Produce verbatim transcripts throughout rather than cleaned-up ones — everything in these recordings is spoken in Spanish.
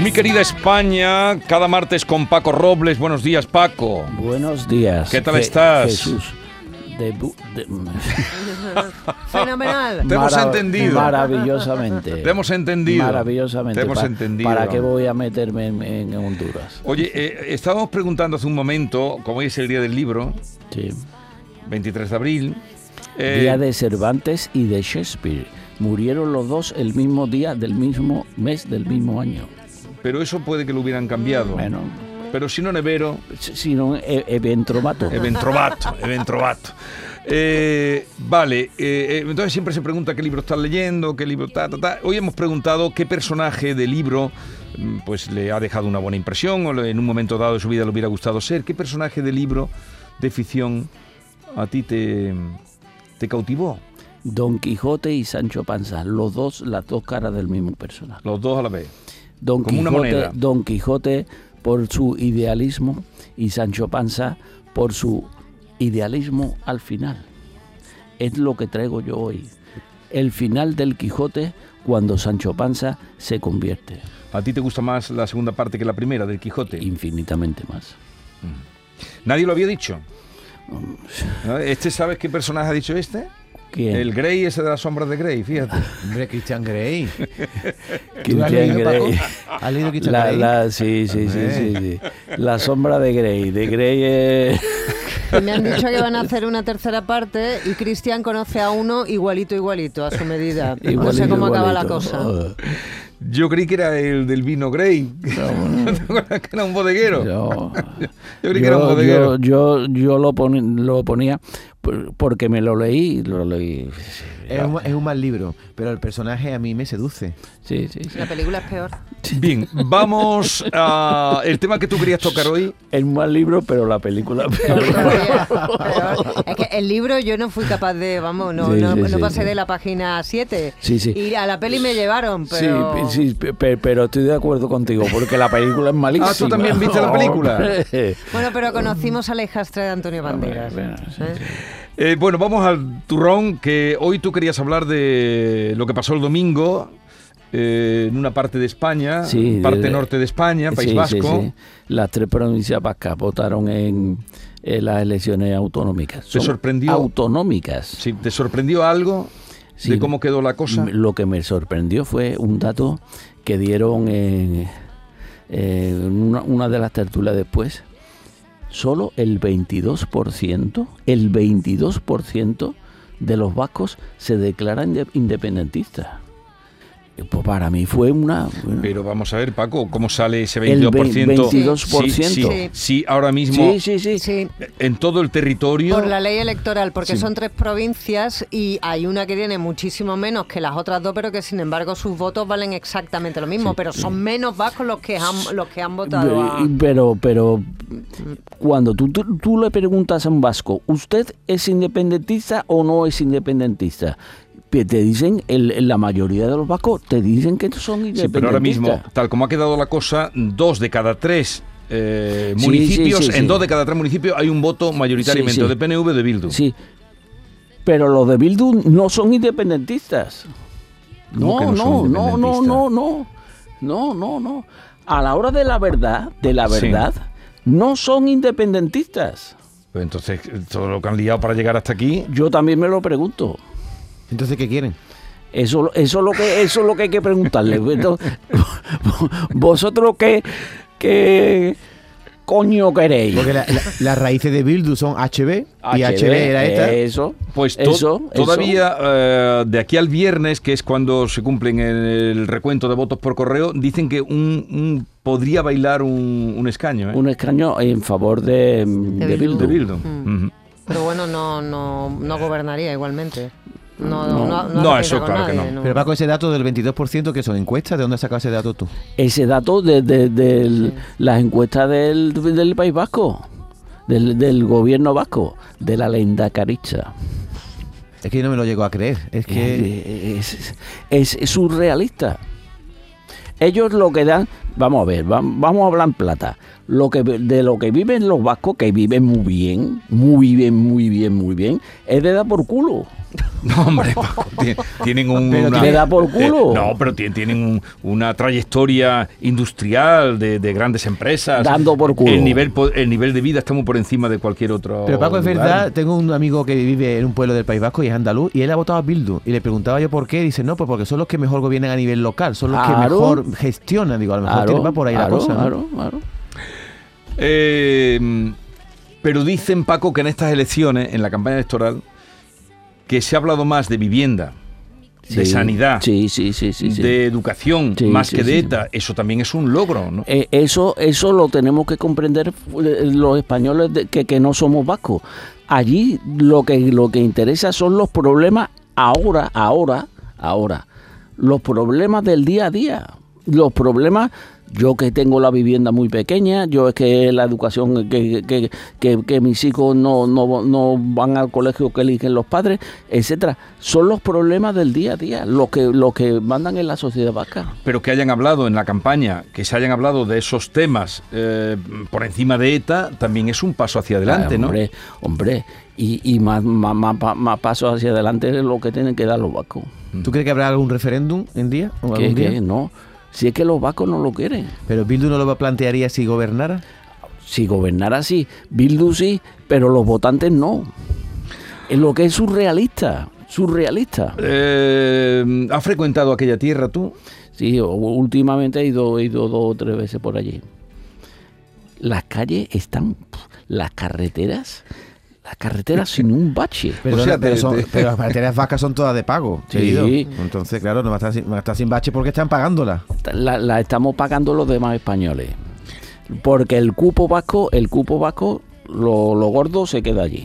Mi querida España, cada martes con Paco Robles. Buenos días, Paco. Buenos días. ¿Qué tal Je- estás? Jesús. De bu- de- Fenomenal. Te hemos Marav- entendido. Maravillosamente. Te hemos entendido. Maravillosamente. Te hemos Pa- entendido. ¿Para qué voy a meterme en, en Honduras? Oye, eh, estábamos preguntando hace un momento, como hoy es el día del libro, Sí. veintitrés de abril. eh, Día de Cervantes y de Shakespeare. Murieron los dos el mismo día del mismo mes del mismo año. Pero eso puede que lo hubieran cambiado. Bueno, Pero si no, nevero, si no, e- eventromato. eventrovato, eventrovato. Eh, vale, eh, eh, entonces siempre se pregunta qué libro estás leyendo, qué libro ta, ta, ta. Hoy hemos preguntado qué personaje de libro mm, pues le ha dejado una buena impresión o le- en un momento dado de su vida le hubiera gustado ser. ¿Qué personaje de libro de ficción a ti te, te cautivó? Don Quijote y Sancho Panza, los dos, las dos caras del mismo personaje. Los dos a la vez. Don Como una Quijote, moneda. Don Quijote por su idealismo y Sancho Panza por su idealismo al final. Es lo que traigo yo hoy. El final del Quijote cuando Sancho Panza se convierte. ¿A ti te gusta más la segunda parte que la primera del Quijote? Infinitamente más. Nadie lo había dicho. ¿No? ¿Este sabes qué personaje ha dicho este? ¿Quién? El Grey ese de las sombras de Grey, fíjate. Hombre, Christian Grey. Christian has leído, Grey. Paco? ¿Has leído Christian La, Grey? la, sí, sí, sí, sí, sí. La sombra de Grey. De Grey es... Y me han dicho que van a hacer una tercera parte y Cristian conoce a uno igualito, igualito, a su medida. no sé Igualito, cómo acaba la igualito. cosa. Joder. Yo creí que era el del vino Grey. No, ¿Te acuerdas que era un bodeguero? Yo, Yo creí que era un yo, bodeguero. yo, yo lo, poni- lo ponía por- porque me lo leí, lo leí. Es un, es un mal libro, pero el personaje a mí me seduce. Sí, sí, sí. La película es peor. Bien, vamos a el tema que tú querías tocar hoy. Es un mal libro, pero la película Peor todavía, peor. Es que el libro yo no fui capaz de, vamos, no, Sí, no, sí, no sí, pasé sí. de la página siete. Sí, sí. Y a la peli me llevaron, pero... Sí, sí, pe- pe- pero estoy de acuerdo contigo, porque la película es malísima. Ah, ¿tú también viste la película? Hombre. Bueno, pero conocimos al hijastre de Antonio Banderas. Bueno, sí, ¿eh? sí. Eh, bueno, vamos al turrón, que hoy tú querías hablar de lo que pasó el domingo eh, en una parte de España, Sí, parte de- norte de España, País Sí, Vasco. sí, sí. Las tres provincias vascas votaron en, en las elecciones autonómicas. ¿Te Son sorprendió? Autonómicas. Sí, ¿te sorprendió algo Sí, de cómo quedó la cosa? Lo que me sorprendió fue un dato que dieron en, en una, una de las tertulias después. Solo el veintidós por ciento, el veintidós por ciento de los vascos se declaran inde- independentistas. Eh, Pues para mí fue una... Pero vamos a ver, Paco, ¿cómo sale ese El veintidós por ciento? veintidós por ciento. Sí, sí, Sí. sí, ahora mismo Sí, sí, sí. Sí, en todo el territorio. por la ley electoral, porque Sí. son tres provincias y hay una que tiene muchísimo menos que las otras dos, pero que sin embargo sus votos valen exactamente lo mismo, pero son menos vascos los que han, los que han votado a... Pero, pero cuando tú, tú, tú le preguntas a un vasco, ¿usted es independentista o no es independentista? Te dicen, el, la mayoría de los vascos te dicen que son Sí, independentistas. pero ahora mismo, tal como ha quedado la cosa, dos de cada tres eh, Sí, municipios, sí, sí, en sí. dos de cada tres municipios hay un voto mayoritariamente Sí, sí. o de P N V o de Bildu. Sí, pero los de Bildu no son independentistas. ¿Cómo No, que no no, son no, no, independentistas? no, no, no, no, no. A la hora de la verdad, de la Sí. verdad, no son independentistas. Pues entonces, todo lo que han liado para llegar hasta aquí. Yo también me lo pregunto. Entonces, ¿qué quieren? Eso, eso, es lo que, eso es lo que hay que preguntarle. Entonces, ¿vosotros qué, qué coño queréis? Porque la- la- las raíces de Bildu son H B y H B era esta. Eso, Pues to- eso, todavía eh, de aquí al viernes, que es cuando se cumplen el, el recuento de votos por correo, dicen que un, un- podría bailar un, un escaño. ¿eh? un escaño en favor de, de Bildu. de Bildu. Bildu. Mm. Ujú. Pero bueno, no, no, no gobernaría igualmente. No, No. no, No, hace eso pinta con claro que nadie, no. Pero Paco, ese dato del veintidós por ciento que son encuestas, ¿de dónde has sacado ese dato tú? Ese dato de, de- de las encuestas del, del País Vasco, del, del gobierno vasco, de la Lehendakaritza. Es que yo no me lo llego a creer. Es que Es, es, es surrealista. Ellos lo que dan, vamos a ver, vam- vamos a hablar en plata. Lo que de lo que viven los vascos, que viven muy bien, muy bien, muy bien, muy bien, es de dar por culo. No, hombre, Paco, ti- tienen un... Pero una- ¿le da por culo? eh, no, pero ti- tienen un- una trayectoria industrial de, de grandes empresas. Dando por culo. El nivel, po- el nivel de vida está muy por encima de cualquier otro Pero Paco, es lugar. verdad, tengo un amigo que vive en un pueblo del País Vasco y es andaluz, y él ha votado a Bildu. Y le preguntaba yo por qué, y dice, no, pues porque son los que mejor gobiernan a nivel local, son los que Claro. mejor gestionan. Digo, a lo mejor Claro, tiene- va por ahí claro, la cosa, ¿no? claro, claro. Eh, pero dicen, Paco, que en estas elecciones, en la campaña electoral, que se ha hablado más de vivienda, de Sí, sanidad, Sí, sí, sí, sí. sí. de educación, Sí, más sí, que de sí. ETA. Eso también es un logro, ¿no? Eh, eso, eso lo tenemos que comprender eh, los españoles de- que, que no somos vascos. Allí lo que, lo que interesa son los problemas ahora, ahora, ahora. Los problemas del día a día. Los problemas, yo que tengo la vivienda muy pequeña, yo es que la educación, que, que, que, que mis hijos no, no, no van al colegio que eligen los padres, etcétera. Son los problemas del día a día, los que, los que mandan en la sociedad vasca. Pero que hayan hablado en la campaña, que se hayan hablado de esos temas eh, por encima de ETA, también es un paso hacia adelante, Ah, ¿no? hombre, hombre, y, y más, más, más, pa- más pasos hacia adelante es lo que tienen que dar los vascos. ¿Tú crees que habrá algún referéndum en día? ¿O Que, algún día? que no, si es que los vascos no lo quieren. Pero Bildu no lo plantearía si gobernara. Si gobernara así, Bildu sí, pero los votantes no. Es lo que es surrealista, surrealista. Eh, ¿Has frecuentado aquella tierra tú? Sí, o- últimamente he ido, he ido dos o tres veces por allí. Las calles están, las carreteras, las carreteras sin un bache. Perdona, O sea, pero, te- son- te- pero las materias vascas son todas de pago. Sí. querido. Entonces, claro, no va a estar sin, va a estar sin bache porque están pagándolas. La, la estamos pagando los demás españoles. Porque el cupo vasco, el cupo vasco, lo, lo gordo se queda allí.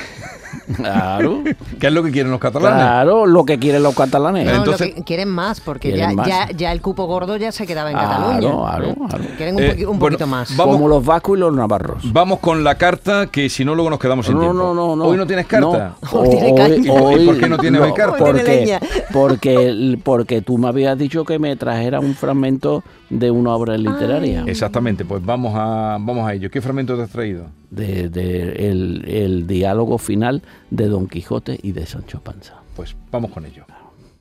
Claro, ¿Qué es lo que quieren los catalanes? claro, lo que quieren los catalanes. No, Entonces- lo que quieren más, porque Quieren ya, más. ya, ya el cupo gordo ya se quedaba en Claro, Cataluña. claro, ¿eh? claro. Quieren un, Eh, poqui- un bueno, poquito más. vamos- Como los vascos y los navarros. Vamos con la carta, que si no luego nos quedamos sin No, tiempo. no, no, no. ¿Hoy no tienes carta? No. Hoy tiene caña. ¿Y por qué no tiene hoy carta? Hoy tiene Porque, leña. porque, porque tú me habías dicho que me trajera un fragmento de una obra literaria. Exactamente, pues vamos a, vamos a ello. ¿Qué fragmento te has traído? De, de el, el diálogo final de Don Quijote y de Sancho Panza. Pues vamos con ello.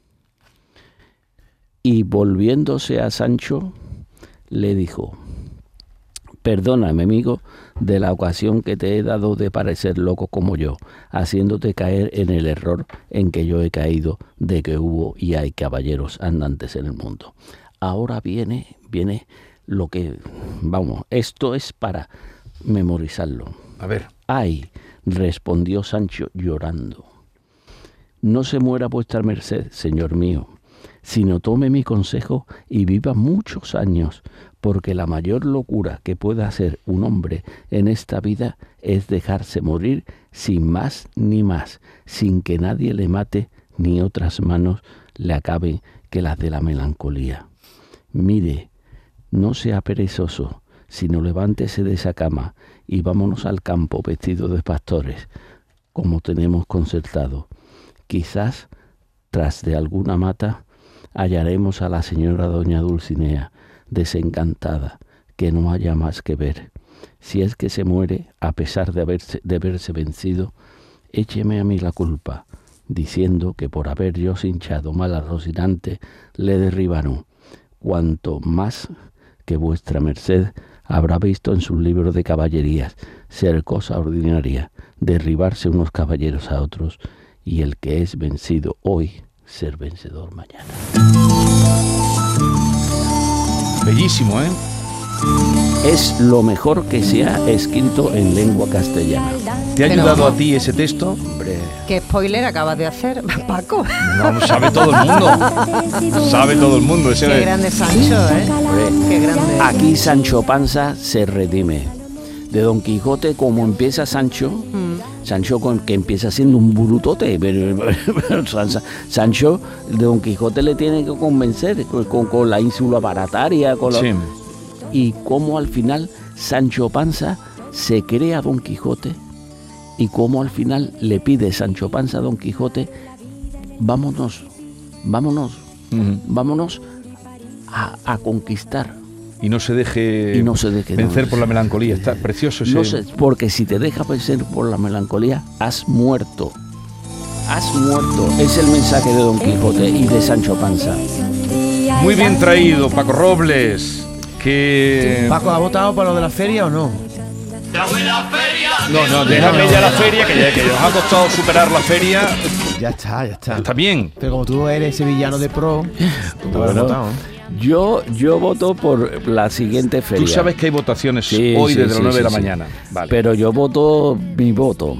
Y volviéndose a Sancho, le dijo: perdóname, amigo, de la ocasión que te he dado de parecer loco como yo, haciéndote caer en el error en que yo he caído de que hubo y hay caballeros andantes en el mundo. Ahora viene, viene lo que, vamos, esto es para memorizarlo. A ver. Ay, respondió Sancho llorando, no se muera vuestra merced, señor mío, sino tome mi consejo y viva muchos años, porque la mayor locura que pueda hacer un hombre en esta vida es dejarse morir sin más ni más, sin que nadie le mate ni otras manos le acaben que las de la melancolía. Mire, no sea perezoso, sino levántese de esa cama y vámonos al campo vestidos de pastores, como tenemos concertado. Quizás, tras de alguna mata, hallaremos a la señora doña Dulcinea, desencantada, que no haya más que ver. Si es que se muere, a pesar de haberse, de verse vencido, écheme a mí la culpa, diciendo que por haber yo hinchado mal a Rocinante, le derribaron, cuanto más que vuestra merced habrá visto en sus libros de caballerías ser cosa ordinaria, derribarse unos caballeros a otros, y el que es vencido hoy, ser vencedor mañana. Bellísimo, ¿eh? Es lo mejor que se ha escrito en lengua castellana. ¿Te ha Pero- ayudado a ti ese texto? Hombre, ¿Qué spoiler acabas de hacer, Paco? No, lo sabe todo el mundo. Sabe todo el mundo. Ese Qué grande Sancho, ¿eh? Qué grande. aquí Sancho Panza se redime. De Don Quijote, como empieza Sancho, Mm. Sancho con, que empieza siendo un brutote, pero, pero San- Sancho, de Don Quijote le tiene que convencer con, con la ínsula barataria, con la- Sí. y cómo al final Sancho Panza se cree a Don Quijote y cómo al final le pide Sancho Panza a Don Quijote: vámonos, vámonos, Ujú. vámonos a, a conquistar. Y no se deje, Y no se deje, vencer no. por la melancolía. Está precioso ese. No sé, porque si te dejas vencer por la melancolía, has muerto. has muerto. Es el mensaje de Don Quijote y de Sancho Panza. Muy bien traído, Paco Robles. Que... Paco, ¿ha votado para lo de la feria o no? No, no, déjame ya la feria, que ya que os ha costado superar la feria. Ya está, ya está. Está bien. Pero como tú eres sevillano de pro, tú Bueno, has votado, ¿eh? Yo, yo voto por la siguiente feria. Tú sabes que hay votaciones Sí, hoy sí, desde sí, las nueve de sí, la sí. mañana. Vale. Pero yo voto mi voto.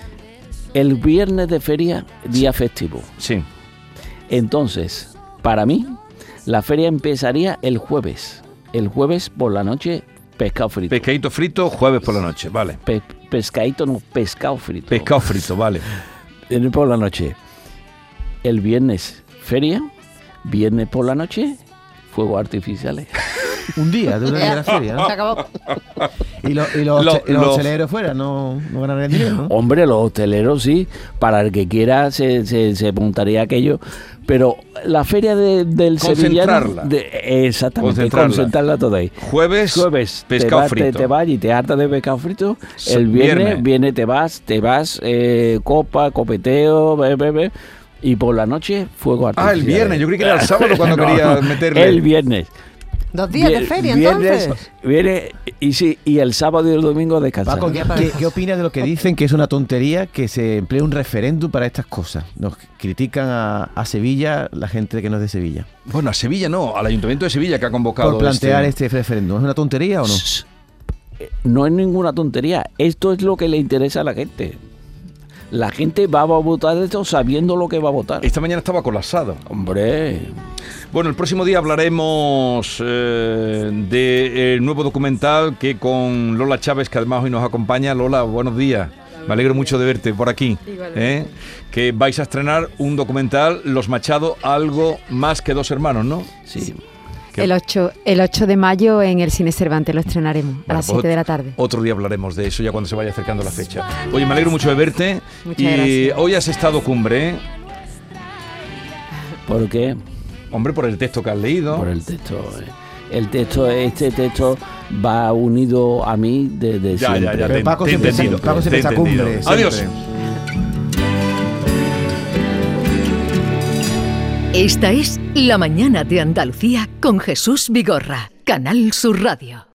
El viernes de feria, día festivo. Sí. Entonces, para mí, la feria empezaría el jueves. El jueves por la noche, pescado frito. Pescadito frito, jueves por la noche. Vale. Pe- pescadito, no, pescado frito. Pescado frito, vale. Viernes por la noche. El viernes, feria. Viernes por la noche, fuegos artificiales. Un día de una de la feria, ¿no? Se acabó. Y, lo- y los, Lo- che- y los los- hosteleros fuera no, no ganan el dinero, ¿no? Hombre, los hosteleros sí, para el que quiera se, se, se montaría aquello, pero la feria de, del Concentrarla. sevillano... De, exactamente, Concentrarla. concentrarla toda ahí. Jueves, Jueves, pescado te vas, frito. Te, te vas y te hartas de pescado frito. S- El viernes, viernes. viene, te vas, te vas, eh, copa, copeteo, be, be, be, y por la noche, fuego Ah, artificial. el viernes. Yo creí que era el sábado cuando No, quería no, meterle. El viernes. Dos días de Vier- feria, viernes, entonces. Viene, y sí, y el sábado y el domingo descansar. Paco, ¿qué, qué, qué opinas de lo que dicen que es una tontería que se emplee un referéndum para estas cosas? Nos critican a, a Sevilla la gente que no es de Sevilla Bueno, a Sevilla no, al Ayuntamiento de Sevilla que ha convocado por plantear este... este, referéndum. ¿Es una tontería o no? No es ninguna tontería. Esto es lo que le interesa a la gente. La gente va a votar esto sabiendo lo que va a votar. Esta mañana estaba colapsado. Hombre, Bueno, el próximo día hablaremos eh, del nuevo documental que con Lola Chávez, que además hoy nos acompaña. Lola, buenos días. Me alegro mucho de verte por aquí. ¿eh? Que vais a estrenar un documental, Los Machado, algo más que dos hermanos, ¿no? sí. Que- El ocho, el ocho de mayo en el Cine Cervantes lo estrenaremos Bueno, a las pues siete de la tarde. Otro día hablaremos de eso ya cuando se vaya acercando la fecha. Oye, me alegro mucho de verte. Muchas y gracias. hoy has estado cumbre, ¿eh? ¿Por qué? Hombre, por el texto que has leído. Por el texto. eh. El texto, este texto va unido a mí desde Ya, siempre. ya, ya, Pero te- Paco te he siempre, está- entendido, Paco siempre te he está cumbre. entendido. Adiós. siempre. Esta es La Mañana de Andalucía con Jesús Vigorra, Canal Sur Radio.